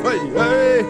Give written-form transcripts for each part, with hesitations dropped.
Hey,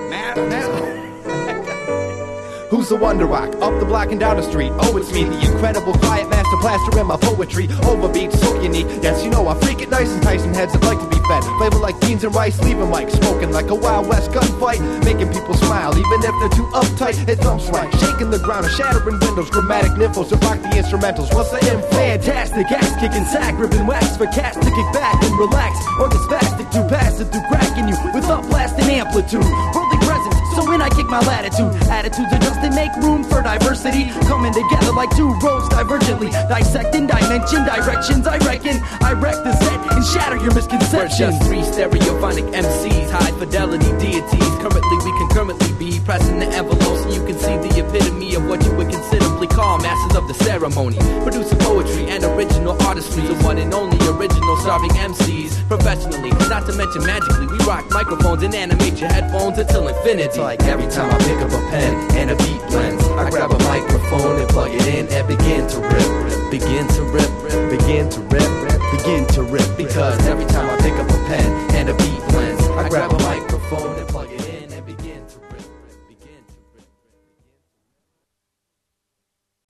who's the wonder rock? Up the block and down the street. Oh, it's me, the incredible quiet master plaster in my poetry. Overbeat, so unique. Yes, you know I freak it nice, enticing heads that like to be fed. Flavor like beans and rice, leaving mic smoking like a Wild West gunfight, making people smile even if they're too uptight. It thumps right, shaking the ground and shattering windows. Grammatic nymphos to rock the instrumentals. What's the info? Fantastic, ass kicking sack, ripping wax for cats to kick back and relax. Or the spastic to pass it through cracking you with up blasting amplitude. Worldly presence, so when I kick my latitude, attitudes adjust and make room for diversity. Coming together like two roads divergently, dissecting dimension, directions. I reckon I wreck the set and shatter your misconceptions. We're just three stereophonic MCs, high fidelity deities. Currently we can currently be pressing the envelope so you can see the epitome of what you would considerably call masters of the ceremony. Producing poetry and original artistry, the one and only original starving MCs professionally, not to mention magically. We rock microphones and animate your headphones until infinity. It's like every time I pick up a pen and a beat blends, I grab a microphone and plug it in and begin to rip, begin to rip, begin to rip, begin to rip. Because every time I pick up a pen and a beat blends, I grab a microphone